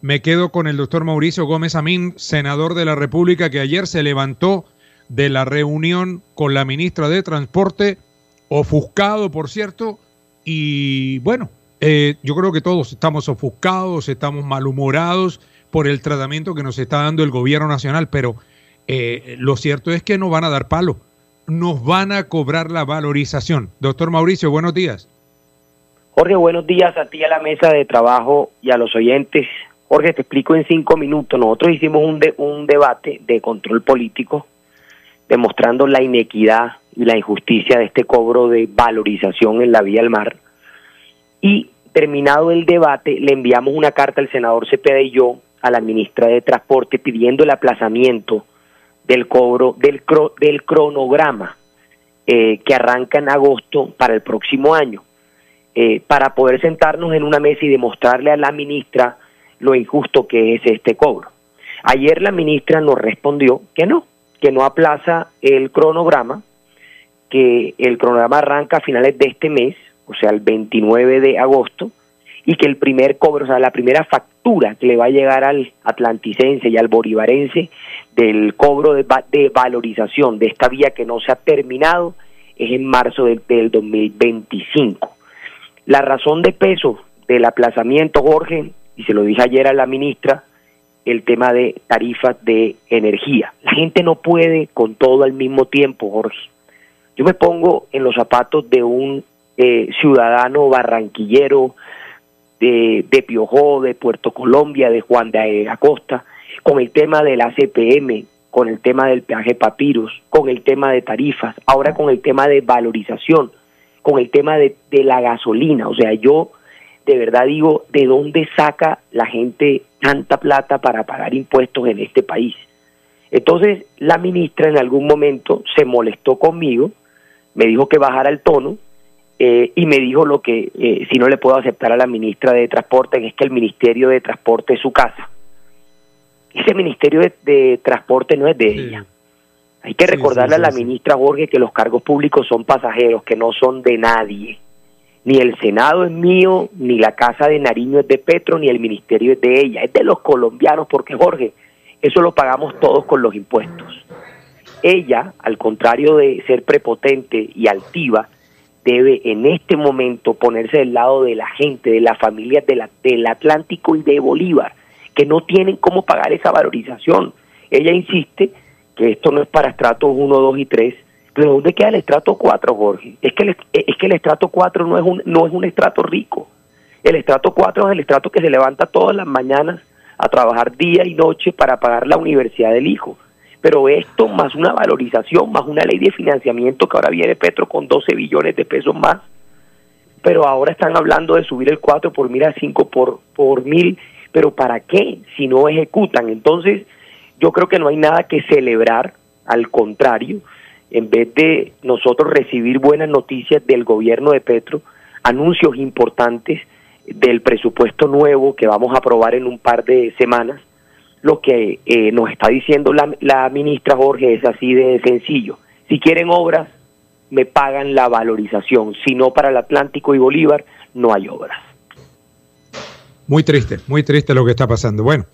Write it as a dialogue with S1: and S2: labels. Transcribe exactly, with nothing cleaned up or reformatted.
S1: me quedo con el doctor Mauricio Gómez Amín, senador de la República, que ayer se levantó de la reunión con la ministra de Transporte, ofuscado, por cierto, y bueno, eh, yo creo que todos estamos ofuscados, estamos malhumorados por el tratamiento que nos está dando el gobierno nacional, pero eh, lo cierto es que no van a dar palo, nos van a cobrar la valorización. Doctor Mauricio, buenos días.
S2: Jorge, buenos días a ti, a la mesa de trabajo y a los oyentes. Jorge, te explico en cinco minutos. Nosotros hicimos un, de, un debate de control político demostrando la inequidad y la injusticia de este cobro de valorización en la vía del mar. Y terminado el debate, le enviamos una carta al senador Cepeda y yo a la ministra de Transporte pidiendo el aplazamiento del cobro del, cro, del cronograma eh, que arranca en agosto para el próximo año, eh, para poder sentarnos en una mesa y demostrarle a la ministra lo injusto que es este cobro. Ayer la ministra nos respondió que no, que no aplaza el cronograma, que el cronograma arranca a finales de este mes, o sea, el veintinueve de agosto, y que el primer cobro, o sea, la primera factura que le va a llegar al atlanticense y al bolivarense del cobro de, va de valorización de esta vía que no se ha terminado es en marzo del, del dos mil veinticinco. La razón de peso del aplazamiento, Jorge, y se lo dije ayer a la ministra, el tema de tarifas de energía. La gente no puede con todo al mismo tiempo, Jorge. Yo me pongo en los zapatos de un eh, ciudadano barranquillero, de, de Piojó, de Puerto Colombia, de Juan de Acosta, con el tema de la C P M, con el tema del peaje Papiros, con el tema de tarifas, ahora con el tema de valorización, con el tema de, de la gasolina. O sea, yo de verdad digo, ¿de dónde saca la gente tanta plata para pagar impuestos en este país? Entonces, la ministra en algún momento se molestó conmigo, me dijo que bajara el tono, eh, y me dijo lo que, eh, si no le puedo aceptar a la ministra de Transporte, es que el Ministerio de Transporte es su casa. Ese Ministerio de, de Transporte no es de sí. ella. Hay que recordarle sí, sí, sí, a la sí. ministra, Jorge, que los cargos públicos son pasajeros, que no son de nadie. Ni el Senado es mío, ni la Casa de Nariño es de Petro, ni el Ministerio es de ella. Es de los colombianos, porque, Jorge, eso lo pagamos todos con los impuestos. Ella, al contrario de ser prepotente y altiva, debe en este momento ponerse del lado de la gente, de las familias de la, del Atlántico y de Bolívar, que no tienen cómo pagar esa valorización. Ella insiste que esto no es para estratos uno, dos y tres, pero ¿dónde queda el estrato cuatro, Jorge? Es que el, es que el estrato cuatro no es un no es un estrato rico. El estrato cuatro es el estrato que se levanta todas las mañanas a trabajar día y noche para pagar la universidad del hijo. Pero esto más una valorización, más una ley de financiamiento que ahora viene Petro con doce billones de pesos más. Pero ahora están hablando de subir el cuatro por mil a cinco por, por mil. ¿Pero para qué? Si no ejecutan. Entonces, yo creo que no hay nada que celebrar, al contrario. En vez de nosotros recibir buenas noticias del gobierno de Petro, anuncios importantes del presupuesto nuevo que vamos a aprobar en un par de semanas, lo que eh, nos está diciendo la, la ministra, Jorge, es así de sencillo. Si quieren obras, me pagan la valorización. Si no, para el Atlántico y Bolívar no hay obras.
S1: Muy triste, muy triste lo que está pasando. Bueno.